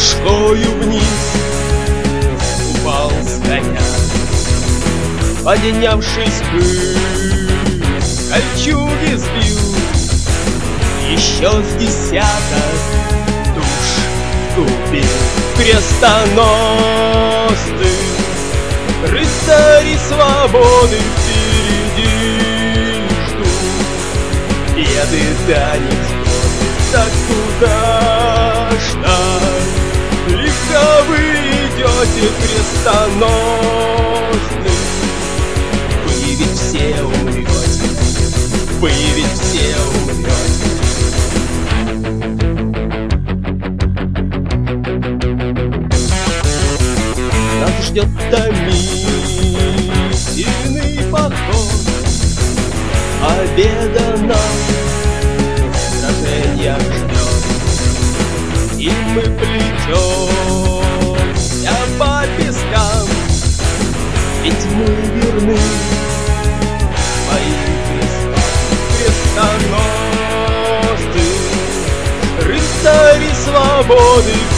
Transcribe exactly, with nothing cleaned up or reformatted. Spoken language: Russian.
башкою вниз упал с коня. Поднявшись пыль, кольчуги сбил, еще с десяток душ убил. Крестоносцы, рыцари свободы впереди ждут. Еды до них так куда ж так легко вы идете, крестоносцы. Вы ведь все умрете, вы ведь все умрете. Нас ждет томительный поход, победа нас сраженья ждет. И мы плетемся по пескам, ведь мы верны своим крестам. Крестоносцы, рыцари свободы